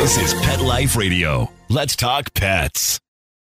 This is Pet Life Radio. Let's talk pets.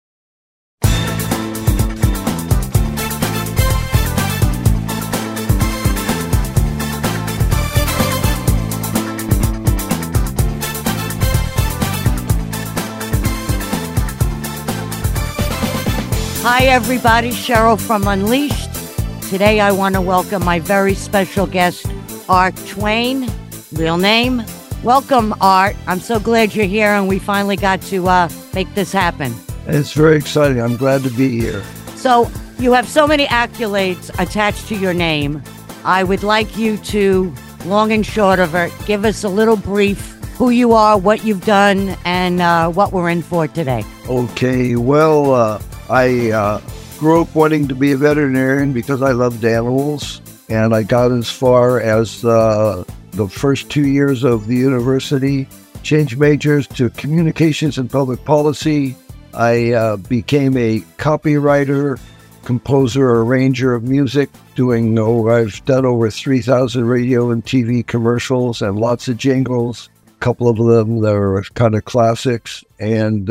Hi everybody, Cheryl from Unleashed. Today I want to welcome my very special guest, Art Twain, real name. Welcome, Art. I'm so glad you're here and we finally got to make this happen. It's very exciting. I'm glad to be here. So you have so many accolades attached to your name. I would like you to, long and short of it, give us a little brief who you are, what you've done, and what we're in for today. Okay, well, I grew up wanting to be a veterinarian because I loved animals, and I got as far as the first 2 years of the university, changed majors to communications and public policy. I became a copywriter, composer, arranger of music, I've done over 3,000 radio and TV commercials and lots of jingles, a couple of them that are kind of classics, and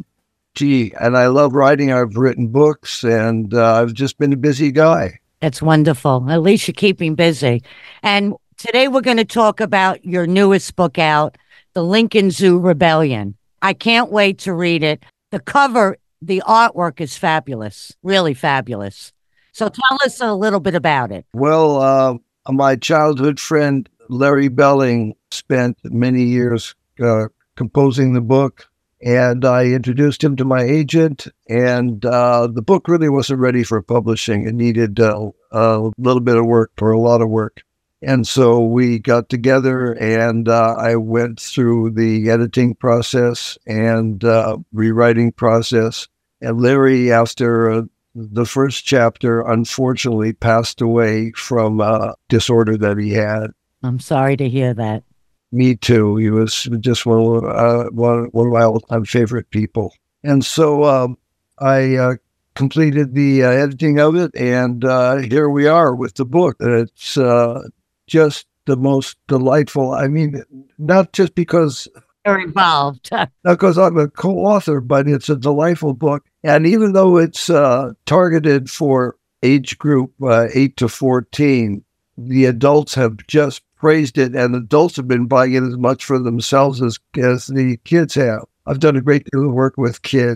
and I love writing. I've written books, and I've just been a busy guy. That's wonderful. At least you're keeping busy. And today we're going to talk about your newest book out, The Lincoln Zoo Rebellion. I can't wait to read it. The cover, the artwork is fabulous, really fabulous. So tell us a little bit about it. Well, my childhood friend, Larry Belling, spent many years composing the book. And I introduced him to my agent, and the book really wasn't ready for publishing. It needed a little bit of work, or a lot of work. And so we got together, and I went through the editing process and rewriting process. And Larry, after the first chapter, unfortunately passed away from a disorder that he had. I'm sorry to hear that. Me too. He was just one of my all-time favorite people. And so I completed the editing of it, and here we are with the book. It's just the most delightful. I mean, not just because you're involved, not because I'm a co-author, but it's a delightful book. And even though it's targeted for age group 8 to 14, the adults have just praised it, and adults have been buying it as much for themselves as the kids have. I've done a great deal of work with kids.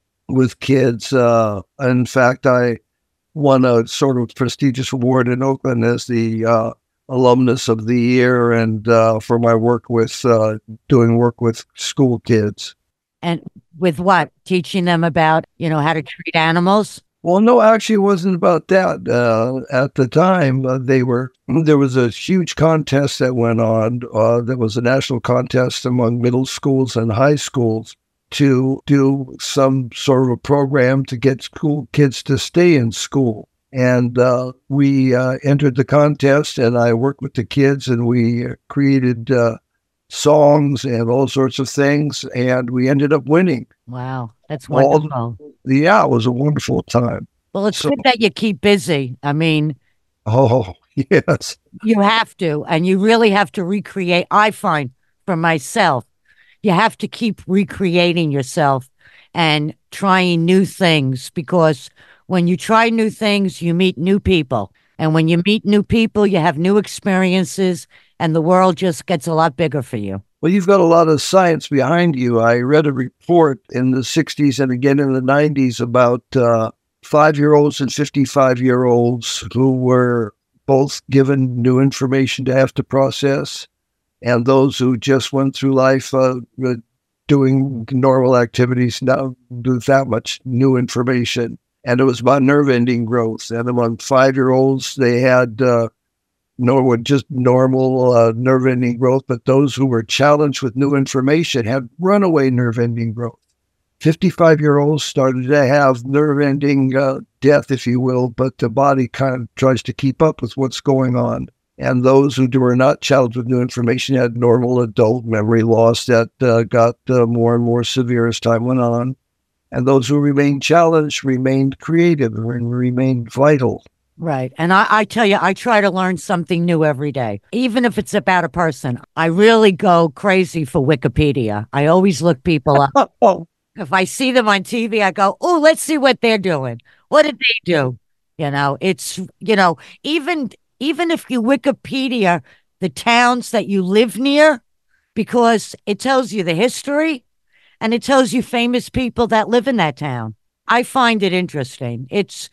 In fact, I won a sort of prestigious award in Oakland as the alumnus of the year, and for my work with doing work with school kids. And with what? Teaching them about, how to treat animals? Well, no, actually, it wasn't about that. At the time, there was a huge contest that went on. There was a national contest among middle schools and high schools to do some sort of a program to get school kids to stay in school. And we entered the contest, and I worked with the kids, and we created songs and all sorts of things, and we ended up winning. Wow, that's wonderful. Yeah, it was a wonderful time. Well, it's good that you keep busy. I mean, oh, yes. You have to, and you really have to recreate. I find for myself, you have to keep recreating yourself and trying new things, because when you try new things, you meet new people. And when you meet new people, you have new experiences, and the world just gets a lot bigger for you. Well, you've got a lot of science behind you. I read a report in the 60s and again in the 90s about 5-year-olds and 55-year-olds who were both given new information to have to process, and those who just went through life doing normal activities, not with that much new information. And it was about nerve ending growth. And among 5-year-olds, they had just normal nerve ending growth, but those who were challenged with new information had runaway nerve ending growth. 55-year-olds started to have nerve ending death, if you will, but the body kind of tries to keep up with what's going on. And those who were not challenged with new information had normal adult memory loss that got more and more severe as time went on. And those who remained challenged remained creative and remained vital. Right. And I tell you, I try to learn something new every day, even if it's about a person. I really go crazy for Wikipedia. I always look people up. Oh, If I see them on TV, I go, oh, let's see what they're doing. What did they do? It's, even if you Wikipedia the towns that you live near, because it tells you the history and it tells you famous people that live in that town. I find it interesting. It's,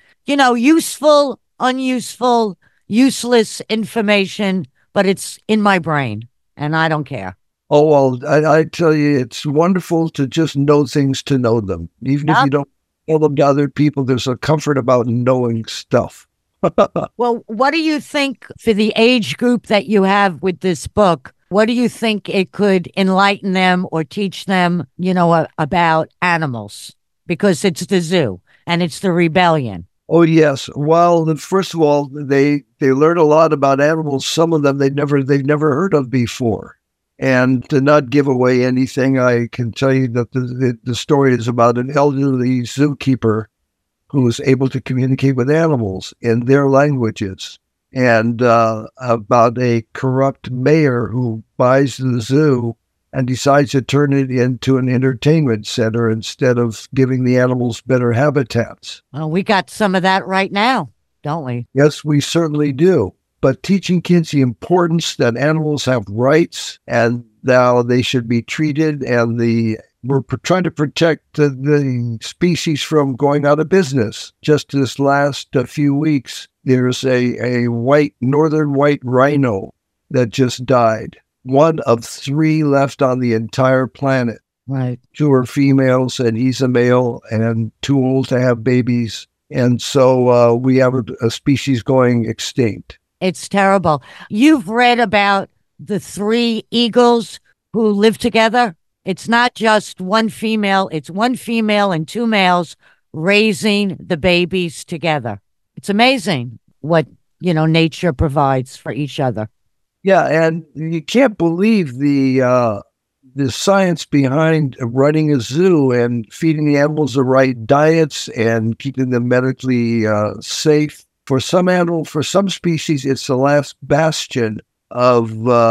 useful, unuseful, useless information, but it's in my brain and I don't care. oh well, I tell you, it's wonderful to just know things to know them. Even if Yep. you don't know them to other people, there's a comfort about knowing stuff. Well, what do you think for the age group that you have with this book? What do you think it could enlighten them or teach them, about animals? Because it's the zoo and it's the rebellion. Oh yes. Well, first of all, they learn a lot about animals. Some of them they've never heard of before. And to not give away anything, I can tell you that the story is about an elderly zookeeper who is able to communicate with animals in their languages, and about a corrupt mayor who buys the zoo and decides to turn it into an entertainment center instead of giving the animals better habitats. Well, we got some of that right now, don't we? Yes, we certainly do. But teaching kids the importance that animals have rights and how they should be treated, and we're trying to protect the species from going out of business. Just this last few weeks, there's a northern white rhino that just died. One of 3 left on the entire planet. Right. 2 are females, and he's a male, and too old to have babies. And so we have a species going extinct. It's terrible. You've read about the 3 eagles who live together. It's not just one female, it's one female and 2 males raising the babies together. It's amazing what, nature provides for each other. Yeah, and you can't believe the science behind running a zoo and feeding the animals the right diets and keeping them medically safe. For some species, it's the last bastion of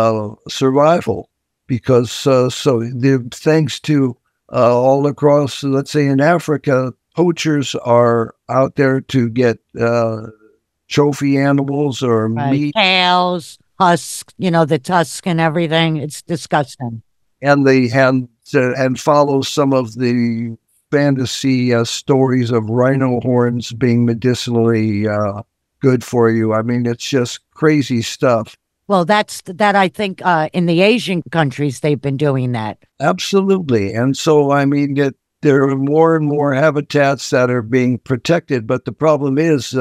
survival, because thanks to all across, let's say in Africa, poachers are out there to get trophy animals or Right. meat, Tails, husks, the tusk and everything. It's disgusting. and and follow some of the fantasy stories of rhino horns being medicinally good for you. I mean, it's just crazy stuff. Well, that I think in the Asian countries, they've been doing that. Absolutely. And so, I mean, there are more and more habitats that are being protected, but the problem is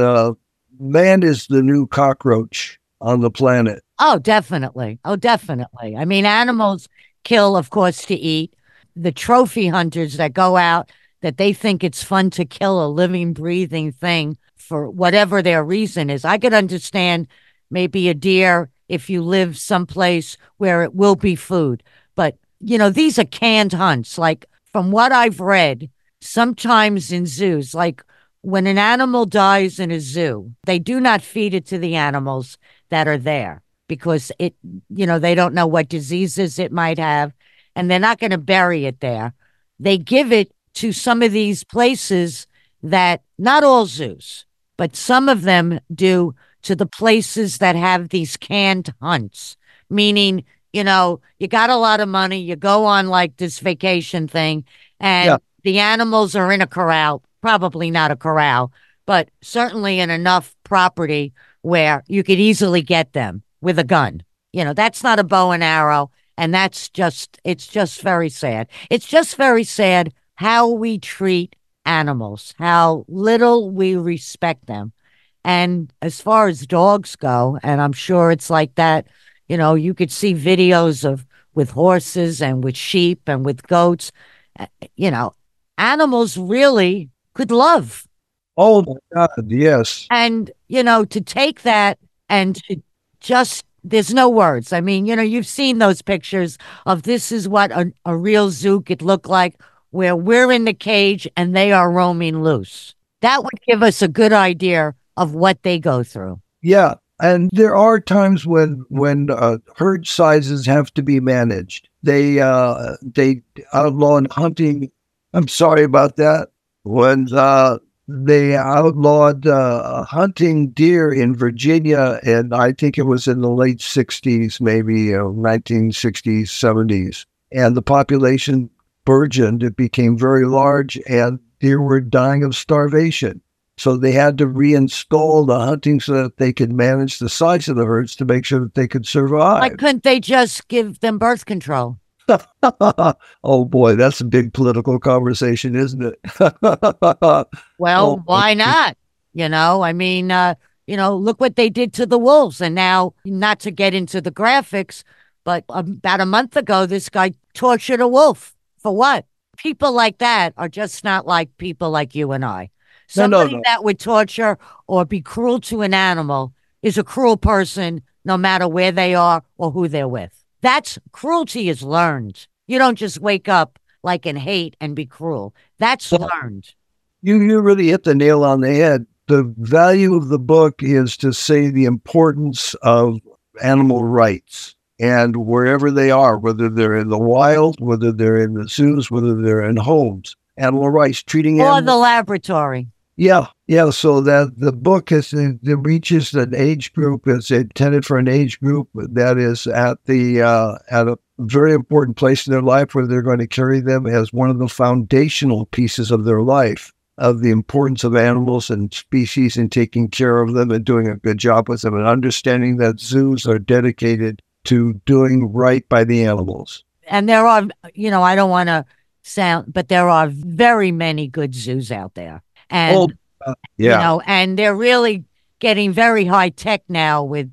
man is the new cockroach on the planet. Oh, definitely. Oh, definitely. I mean, animals kill, of course, to eat. The trophy hunters that go out, that they think it's fun to kill a living, breathing thing for whatever their reason is. I could understand maybe a deer if you live someplace where it will be food. But, these are canned hunts. Like, from what I've read, sometimes in zoos, like when an animal dies in a zoo, they do not feed it to the animals that are there, because they don't know what diseases it might have, and they're not going to bury it there. They give it to some of these places that, not all zoos, but some of them do, to the places that have these canned hunts, meaning, you got a lot of money, you go on like this vacation thing, and Yeah. the animals are in a corral, probably not a corral, but certainly in enough property where you could easily get them with a gun. That's not a bow and arrow. And it's just very sad. It's just very sad how we treat animals, how little we respect them. And as far as dogs go, and I'm sure it's like that, you could see videos of with horses and with sheep and with goats, uh, you know, animals really could love. Oh my God, yes. And, to take that and to just, there's no words. I mean, you've seen those pictures of this is what a real zoo could look like, where we're in the cage and they are roaming loose. That would give us a good idea of what they go through. Yeah. And there are times when herd sizes have to be managed. They outlawed hunting. I'm sorry about that. When they outlawed hunting deer in Virginia, and I think it was in the late 60s, maybe 1960s, 70s. And the population burgeoned. It became very large, and deer were dying of starvation. So they had to reinstall the hunting so that they could manage the size of the herds to make sure that they could survive. Why couldn't they just give them birth control? Oh, boy, that's a big political conversation, isn't it? Well, why not? I mean, look what they did to the wolves. And now, not to get into the graphics, but about a month ago, this guy tortured a wolf. For what? People like that are just not like people like you and I. Somebody that would torture or be cruel to an animal is a cruel person, no matter where they are or who they're with. That's cruelty is learned. You don't just wake up like in hate and be cruel. That's learned. You really hit the nail on the head. The value of the book is to say the importance of animal rights. And wherever they are, whether they're in the wild, whether they're in the zoos, whether they're in homes, animal rights, treating animals. Or the laboratory. Yeah. So that the book it reaches an age group. It's intended for an age group that is at a very important place in their life where they're going to carry them as one of the foundational pieces of their life, of the importance of animals and species and taking care of them and doing a good job with them and understanding that zoos are dedicated to doing right by the animals. And there are, I don't want to sound, but there are very many good zoos out there. And, and they're really getting very high tech now with,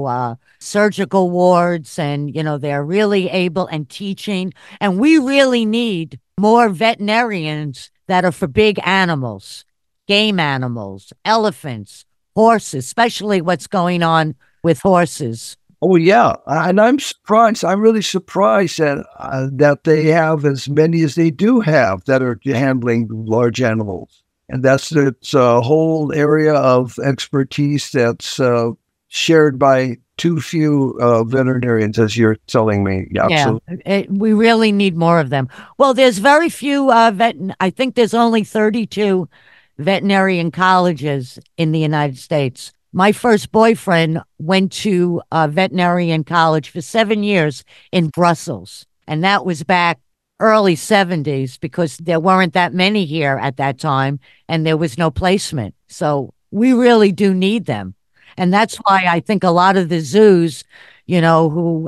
surgical wards and, they're really able and teaching. And we really need more veterinarians that are for big animals, game animals, elephants, horses, especially what's going on with horses. Oh, yeah. And I'm surprised. I'm really surprised that they have as many as they do have that are handling large animals. And it's a whole area of expertise that's shared by too few veterinarians, as you're telling me. Yeah, we really need more of them. Well, there's very few I think there's only 32 veterinarian colleges in the United States. My first boyfriend went to veterinarian college for 7 years in Brussels. And that was back early 70s because there weren't that many here at that time and there was no placement. So we really do need them. And that's why I think a lot of the zoos, that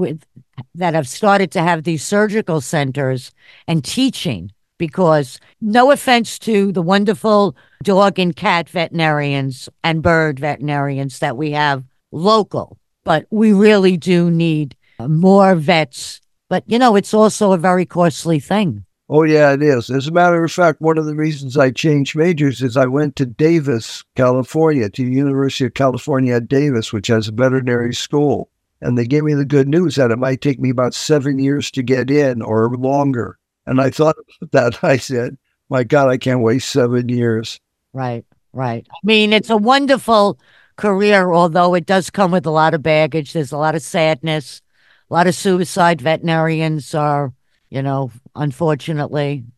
have started to have these surgical centers and teaching, because no offense to the wonderful dog and cat veterinarians and bird veterinarians that we have local, but we really do need more vets. But, it's also a very costly thing. Oh, yeah, it is. As a matter of fact, one of the reasons I changed majors is I went to Davis, California, to the University of California at Davis, which has a veterinary school. And they gave me the good news that it might take me about 7 years to get in or longer. And I thought about that. I said, my God, I can't wait 7 years. Right. I mean, it's a wonderful career, although it does come with a lot of baggage. There's a lot of sadness. A lot of suicide veterinarians are, unfortunately,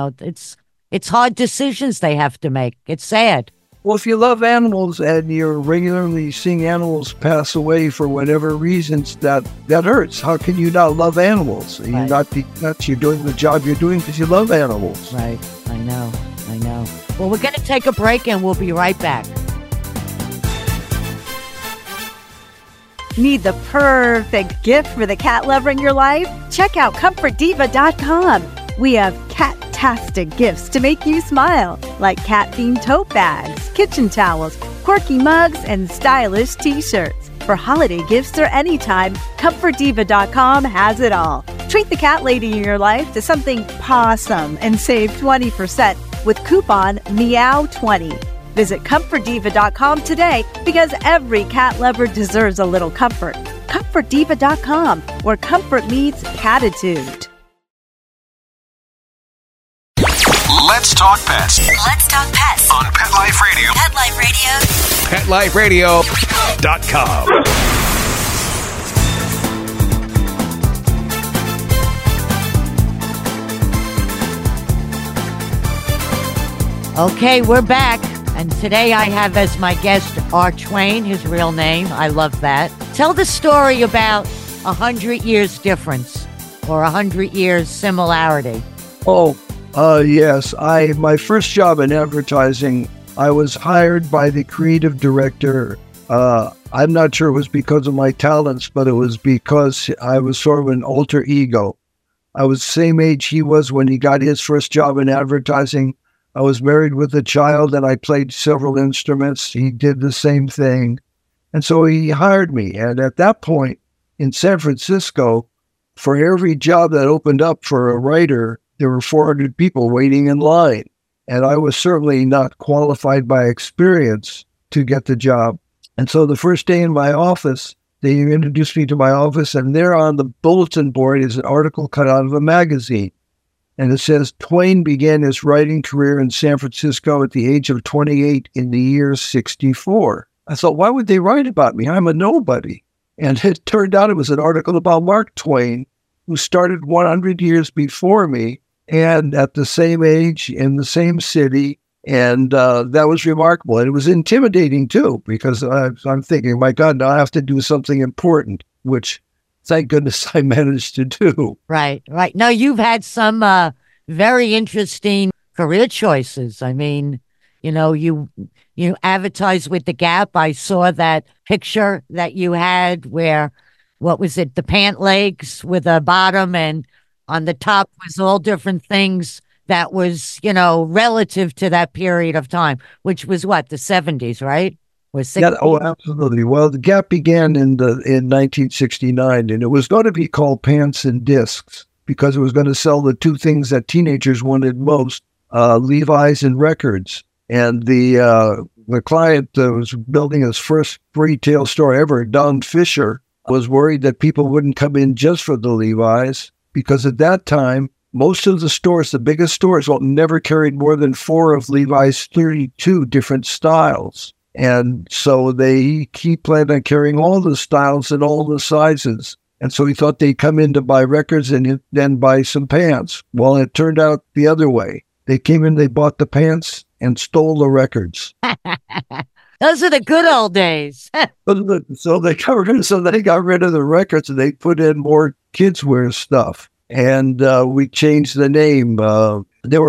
it's hard decisions they have to make. It's sad. Well, if you love animals and you're regularly seeing animals pass away for whatever reasons, that hurts. How can you not love animals? Right. You're not be nuts. You're doing the job you're doing because you love animals. Right. I know. Well, we're going to take a break and we'll be right back. Need the perfect gift for the cat lover in your life? Check out ComfortDiva.com. We have cat-tastic gifts to make you smile, like cat-themed tote bags, kitchen towels, quirky mugs, and stylish t-shirts. For holiday gifts or anytime, ComfortDiva.com has it all. Treat the cat lady in your life to something pawsome and save 20% with coupon MEOW20. Visit ComfortDiva.com today because every cat lover deserves a little comfort. ComfortDiva.com, where comfort meets catitude. Let's Talk Pets Let's Talk Pets on Pet Life Radio. Pet Life Radio. PetLifeRadio.com. Okay, we're back. And today I have as my guest Art Twain, his real name. I love that. Tell the story about 100 years difference or 100 years similarity. Yes. My first job in advertising, I was hired by the creative director. I'm not sure it was because of my talents, but it was because I was sort of an alter ego. I was the same age he was when he got his first job in advertising. I was married with a child and I played several instruments. He did the same thing. And so he hired me. And at that point in San Francisco, for every job that opened up for a writer, there were 400 people waiting in line. And I was certainly not qualified by experience to get the job. And so the first day in my office, they introduced me to my office, and there on the bulletin board is an article cut out of a magazine. And it says, Twain began his writing career in San Francisco at the age of 28 in the year 64. I thought, why would they write about me? I'm a nobody. And it turned out it was an article about Mark Twain, who started 100 years before me and at the same age in the same city. And that was remarkable. And it was intimidating, too, because I'm thinking, my God, now I have to do something important, which thank goodness I managed to do. Right. No, you've had some very interesting career choices. I mean, you advertised with the Gap. I saw that picture that you had where, what was it, the pant legs with a bottom, and on the top was all different things that was, relative to that period of time, which was what, the 70s, right? Yeah, absolutely. Well, the Gap began in 1969, and it was going to be called Pants and Discs because it was going to sell the two things that teenagers wanted most, Levi's and records. And the client that was building his first retail store ever, Don Fisher, was worried that people wouldn't come in just for the Levi's because at that time, most of the stores, the biggest stores, never carried more than 4 of Levi's 32 different styles. And so he planned on carrying all the styles and all the sizes. And so he thought they'd come in to buy records and then buy some pants. Well, it turned out the other way. They came in, they bought the pants and stole the records. Those are the good old days. So they got rid of the records and they put in more kids' wear stuff. And we changed the name. Don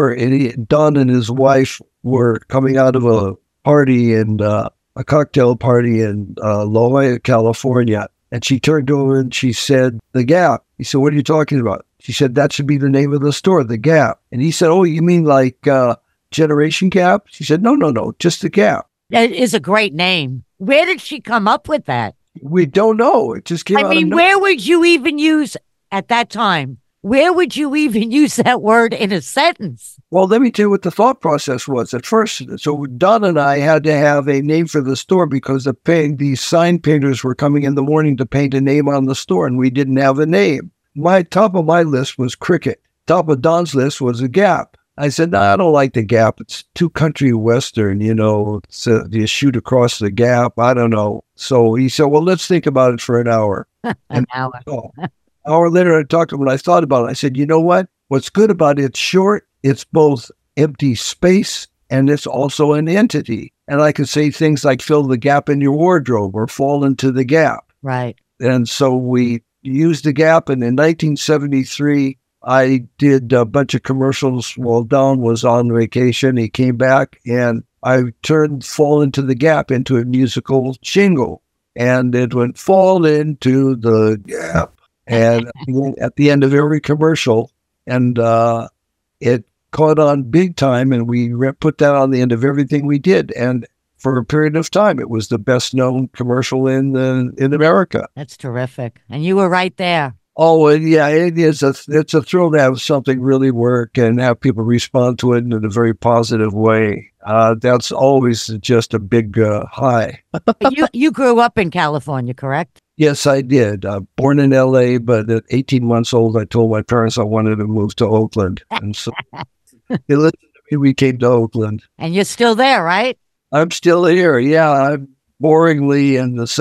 and his wife were coming out of a party and a cocktail party in La Jolla, California. And she turned over and she said, The Gap. He said, what are you talking about? She said, that should be the name of the store, The Gap. And he said, oh, you mean like Generation Gap? She said, no, just The Gap. That is a great name. Where did she come up with that? We don't know. It just came out. I mean, where would you even use, at that time, where would you even use that word in a sentence? Well, let me tell you what the thought process was at first. So Don and I had to have a name for the store because the sign painters were coming in the morning to paint a name on the store, and we didn't have a name. Top of my list was Cricket. Top of Don's list was The Gap. I said, no, I don't like The Gap. It's too country western, so you shoot across the gap. I don't know. So he said, well, let's think about it for an hour. An hour. An hour later, I talked to him and I thought about it. I said, you know what? What's good about it, it's short. It's both empty space and it's also an entity. And I could say things like fill the gap in your wardrobe or fall into the gap. Right. And so we used the Gap. And in 1973, I did a bunch of commercials while Don was on vacation. He came back and I turned Fall into the Gap into a musical jingle. And it went Fall into the Gap. And at the end of every commercial, and it caught on big time, and we put that on the end of everything we did. And for a period of time, it was the best known commercial in America. That's terrific. And you were right there. Oh, yeah, it's a thrill to have something really work and have people respond to it in a very positive way. That's always just a big high. You grew up in California, correct? Yes, I did. Born in L.A., but at 18 months old, I told my parents I wanted to move to Oakland. And so they listened to we came to Oakland. And you're still there, right? I'm still here. Yeah, I'm boringly in the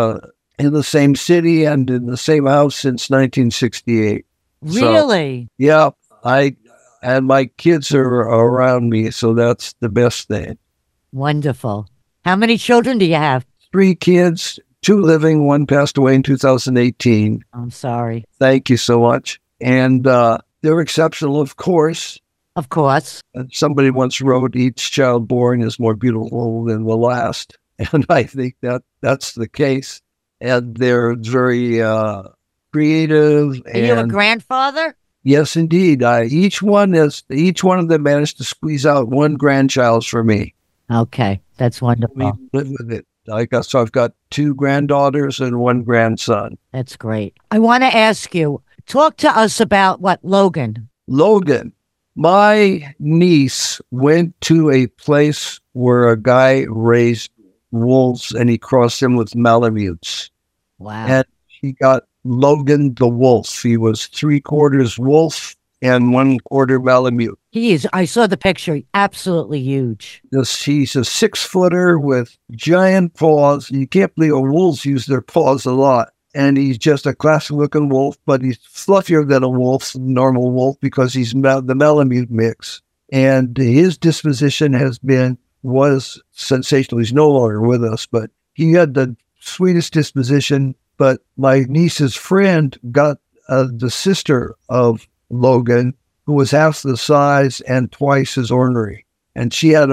same city and in the same house since 1968. Really? So, yeah, and my kids are around me, so that's the best thing. Wonderful. How many children do you have? 3 kids, 2 living, 1 passed away in 2018. I'm sorry. Thank you so much. And they're exceptional, of course. Of course. And somebody once wrote, each child born is more beautiful than the last. And I think that's the case. And they're very creative. Are you a grandfather? Yes, indeed. Each one of them managed to squeeze out 1 grandchild for me. Okay, that's wonderful. We live with it. So I've got 2 granddaughters and 1 grandson. That's great. I want to ask you, talk to us about Logan. Logan. My niece went to a place where a guy raised wolves and he crossed them with Malamutes. Wow. And he got Logan the wolf. He was 3/4 wolf and 1/4 Malamute. He is. I saw the picture. Absolutely huge. He's a 6-footer with giant paws. You can't believe wolves use their paws a lot. And he's just a classic-looking wolf, but he's fluffier than a wolf, normal wolf, because he's the Malamute mix. And his disposition was sensational. He's no longer with us, but he had the sweetest disposition. But my niece's friend got the sister of Logan, who was half the size and twice as ornery. And she had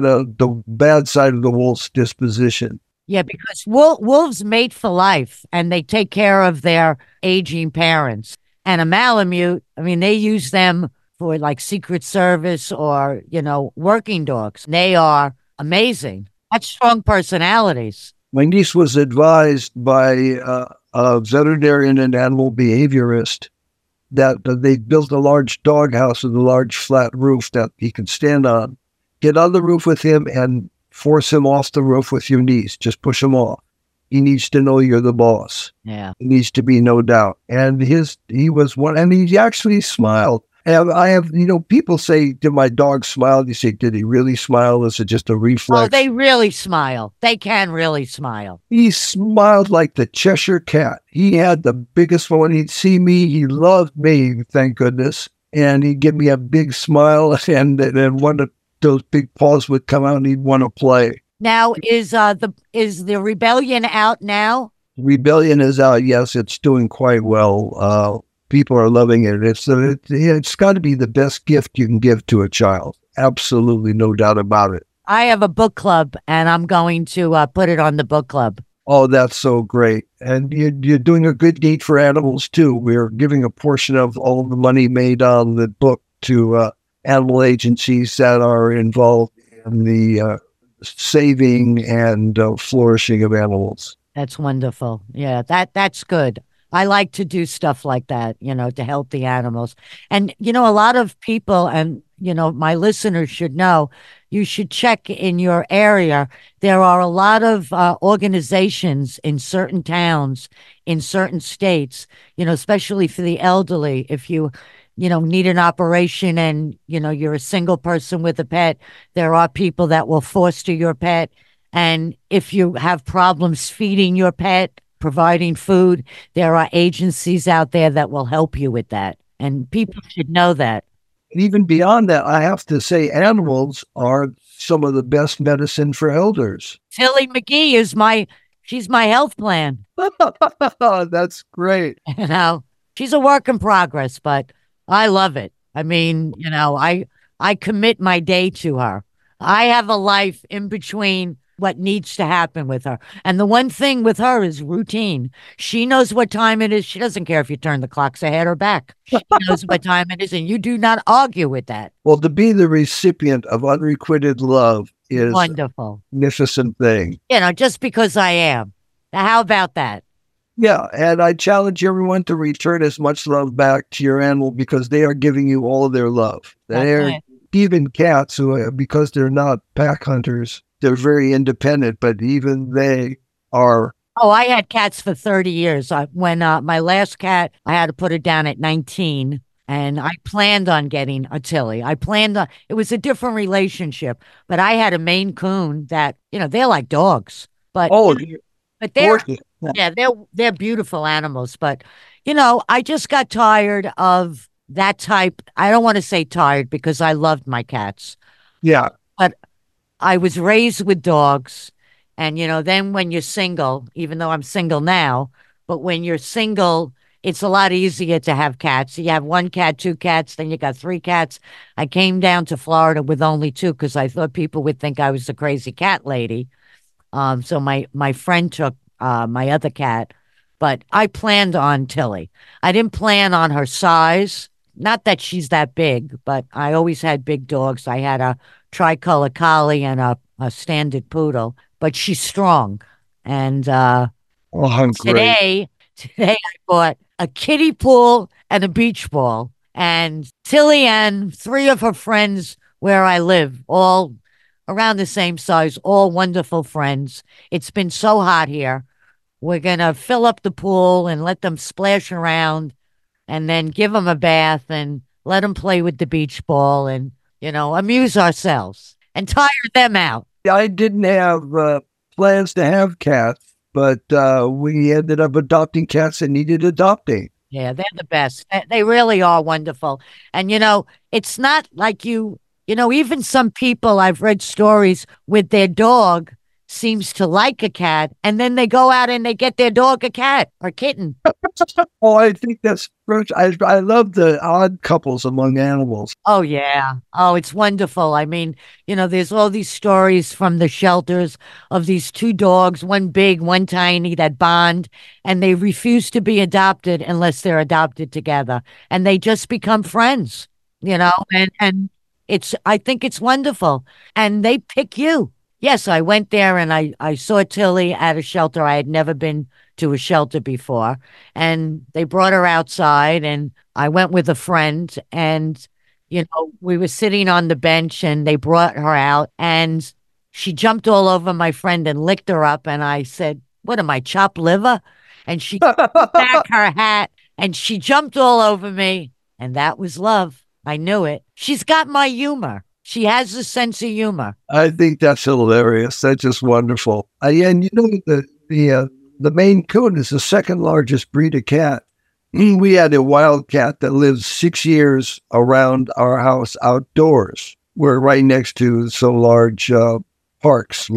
the bad side of the wolf's disposition. Yeah, because wolves mate for life, and they take care of their aging parents. And a Malamute, I mean, they use them for like Secret Service or, working dogs. They are amazing. That's strong personalities. My niece was advised by a veterinarian and animal behaviorist that they built a large doghouse with a large flat roof that he could stand on. Get on the roof with him and force him off the roof with your niece. Just push him off. He needs to know you're the boss. Yeah. There needs to be no doubt. And he was one, and he actually smiled. And I have, people say, did my dog smile? You say, did he really smile? Is it just a reflex? Oh, they really smile. They can really smile. He smiled like the Cheshire Cat. He had the biggest one. When he'd see me, he loved me, thank goodness. And he'd give me a big smile, and then one of those big paws would come out and he'd want to play. Now, is the rebellion out now? Rebellion is out. Yes, it's doing quite well. People are loving it. It's got to be the best gift you can give to a child. Absolutely, no doubt about it. I have a book club, and I'm going to put it on the book club. Oh, that's so great. And you're doing a good deed for animals, too. We're giving a portion of all the money made on the book to animal agencies that are involved in the saving and flourishing of animals. That's wonderful. Yeah, that's good. I like to do stuff like that, to help the animals. And, a lot of people and, my listeners should know, you should check in your area. There are a lot of organizations in certain towns, in certain states, especially for the elderly. If you need an operation and, you're a single person with a pet, there are people that will foster your pet. And if you have problems feeding your pet, providing food, there are agencies out there that will help you with that. And people should know that. And even beyond that, I have to say animals are some of the best medicine for elders. Tilly McGee she's my health plan. That's great. She's a work in progress, but I love it. I mean, I commit my day to her. I have a life in between what needs to happen with her. And the one thing with her is routine. She knows what time it is. She doesn't care if you turn the clocks ahead or back. She knows what time it is, and you do not argue with that. Well, to be the recipient of unrequited love is wonderful, a magnificent thing. Just because I am. How about that? Yeah, and I challenge everyone to return as much love back to your animal because they are giving you all of their love. Even cats, who, because they're not pack hunters, they're very independent, but even they are. Oh, I had cats for 30 years. When my last cat, I had to put her down at 19. And I planned on getting a Tilly. It was a different relationship, but I had a Maine Coon that, they're like dogs, but, Oh, but they're, gorgeous. yeah, they're beautiful animals. But, I just got tired of that type. I don't want to say tired because I loved my cats, Yeah. but I was raised with dogs. And, then when you're single, even though I'm single now, but when you're single, it's a lot easier to have cats. You have one cat, two cats, then you got three cats. I came down to Florida with only two because I thought people would think I was the crazy cat lady. So my friend took my other cat, but I planned on Tilly. I didn't plan on her size. Not that she's that big, but I always had big dogs. I had a tricolor collie and a standard poodle, but she's strong. And Oh, great. today I bought a kiddie pool and a beach ball. And Tilly and three of her friends where I live, all around the same size, all wonderful friends. It's been so hot here. We're going to fill up the pool and let them splash around and then give them a bath and let them play with the beach ball and, amuse ourselves and tire them out. I didn't have plans to have cats, but we ended up adopting cats that needed adopting. Yeah, they're the best. They really are wonderful. And, it's not like even some people I've read stories with their dog seems to like a cat, and then they go out and they get their dog a cat or kitten. Oh, I think that's I love the odd couples among animals. Oh, yeah. Oh, it's wonderful. I mean, there's all these stories from the shelters of these two dogs, one big, one tiny, that bond, and they refuse to be adopted unless they're adopted together. And they just become friends, and I think it's wonderful. And they pick you. Yes, I went there and I saw Tilly at a shelter. I had never been to a shelter before. And they brought her outside and I went with a friend and, we were sitting on the bench and they brought her out and she jumped all over my friend and licked her up. And I said, what am I, chopped liver? And she put back her hat and she jumped all over me. And that was love. I knew it. She's got my humor. She has a sense of humor. I think that's hilarious. That's just wonderful. And the Maine Coon is the second largest breed of cat. We had a wild cat that lived 6 years around our house outdoors. We're right next to some large parks.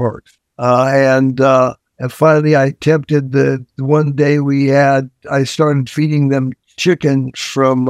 And finally I attempted one day I started feeding them chicken from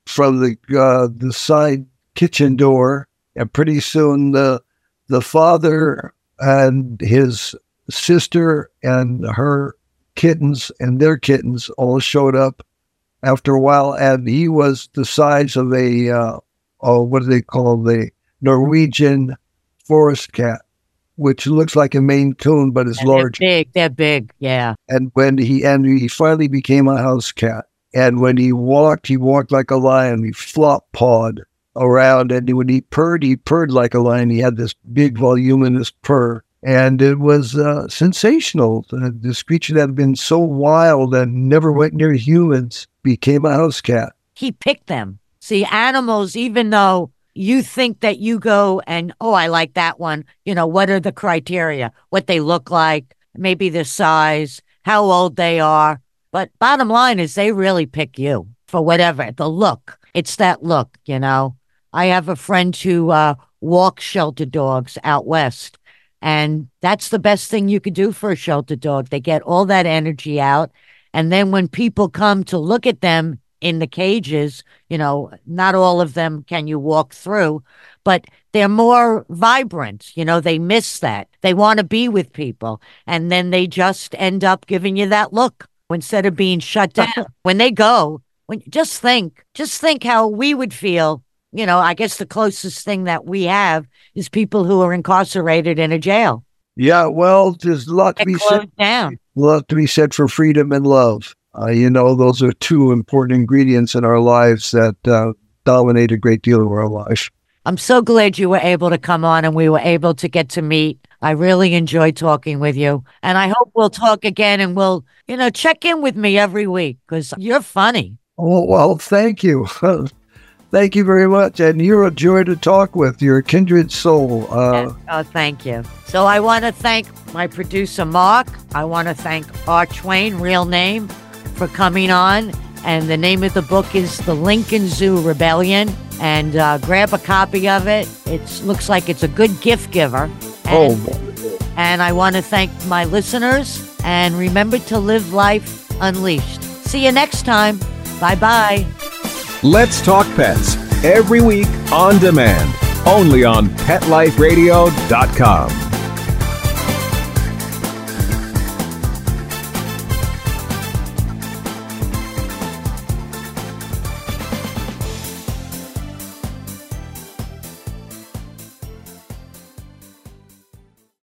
the side kitchen door. And pretty soon the father and his sister and her kittens and their kittens all showed up after a while. And he was the size of what do they call the Norwegian forest cat, which looks like a Maine Coon, but is large. They're big, yeah. And he finally became a house cat. And when he walked like a lion. He flop-pawed around, and when he purred like a lion. He had this big, voluminous purr, and it was sensational. This creature that had been so wild and never went near humans became a house cat. He picked them. See, animals, even though you think that you go and, oh, I like that one, what are the criteria? What they look like, maybe their size, how old they are. But bottom line is they really pick you for whatever, the look. It's that look, I have a friend who walks shelter dogs out west, and that's the best thing you could do for a shelter dog. They get all that energy out, and then when people come to look at them in the cages, not all of them can you walk through, but they're more vibrant. They miss that. They want to be with people, and then they just end up giving you that look instead of being shut down. When they go, just think how we would feel. I guess the closest thing that we have is people who are incarcerated in a jail. Yeah, well, there's a lot to be said. A lot to be said for freedom and love. Those are two important ingredients in our lives that dominate a great deal of our life. I'm so glad you were able to come on and we were able to get to meet. I really enjoyed talking with you. And I hope we'll talk again and we'll, check in with me every week because you're funny. Oh, well, thank you. Thank you very much. And you're a joy to talk with. You're a kindred soul. Thank you. So I want to thank my producer, Mark. I want to thank Art Twain, real name, for coming on. And the name of the book is The Lincoln Zoo Rebellion. And grab a copy of it. It looks like it's a good gift giver. And I want to thank my listeners. And remember to live life unleashed. See you next time. Bye-bye. Let's Talk Pets, every week on demand, only on PetLifeRadio.com.